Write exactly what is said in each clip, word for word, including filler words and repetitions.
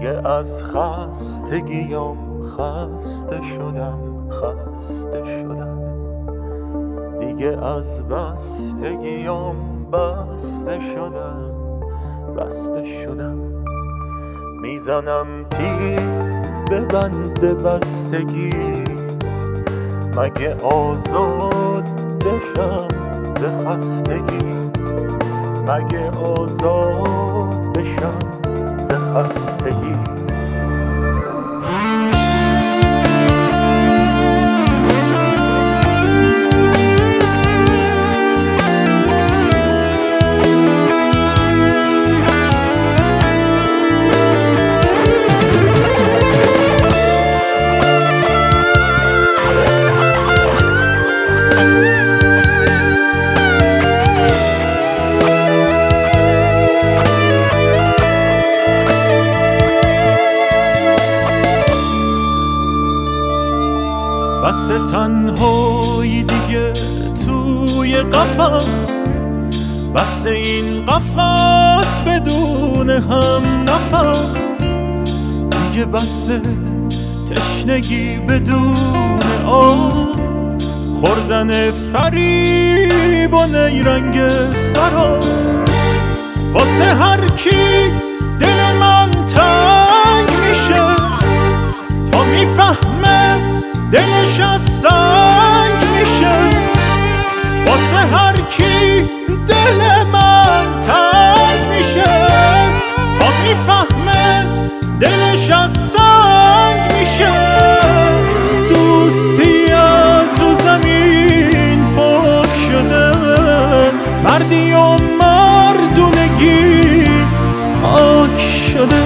دیگه از خستگیام خسته شدم خسته شدم دیگه از بستگیام بسته شدم بسته شدم میزنم تیر به بند بستگی مگه آزاد بشم ز خستگی مگه آزاد بشم ز خستگی بس تنهایی دیگه توی قفس بس این قفس بدون هم نفس دیگه بس تشنگی بدون آب خوردن فریب و نیرنگ سراب واسه هر کی دل من تنگ میشه تا میفهمه دلش از سنگ میشه واسه هر کی دل من تنگ میشه تا میفهمه دلش از سنگ میشه دوستی از رو زمین پاک شده مردی و مردونگی خاک شده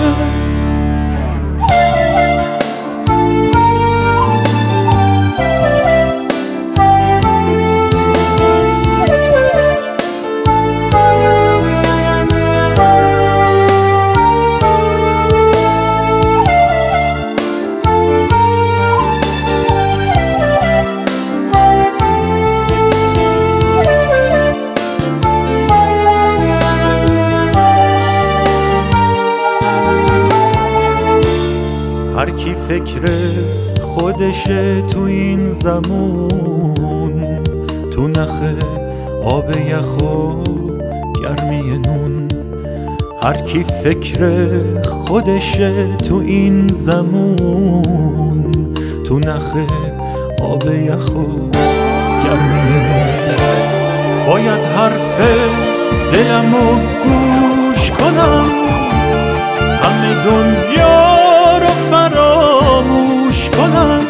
هر کی فکر خودشه تو این زمون تو نخه آب یخ و گرمی نون هر کی فکر خودشه تو این زمون تو نخه آب یخ و گرمی نون باید حرف دلمو گوش کنم همه دنیا فراموش کنم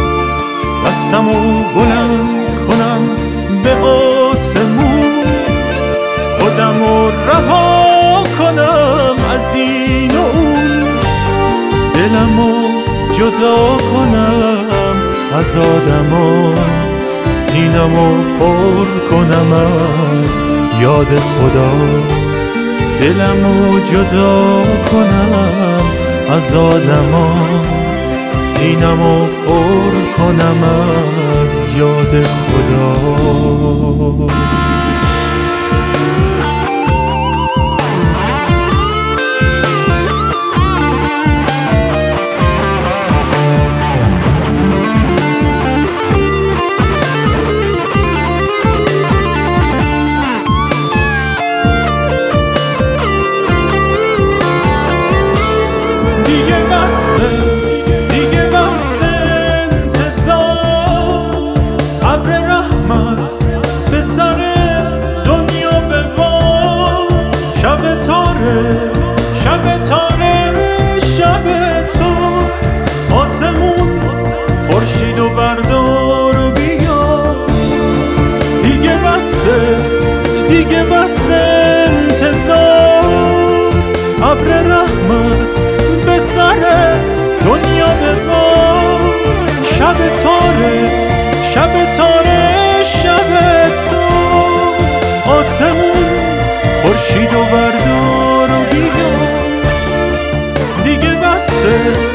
دستمو بلند کنم به آسمون خودمو رها کنم از این و اون دلمو جدا کنم از آدما سینمو پر کنم از یاد خدا دلمو جدا کنم از آدما سینمو پر کنم از یاد خدا شب تاره شب تو آسمون خورشید و بردار و بیا دیگه بسه دیگه بسه انتظار ابر رحمت به سر دنیا ببار شب تاره شب تاره شب تو آسمون خورشید و بردار و بیا دیگه بسه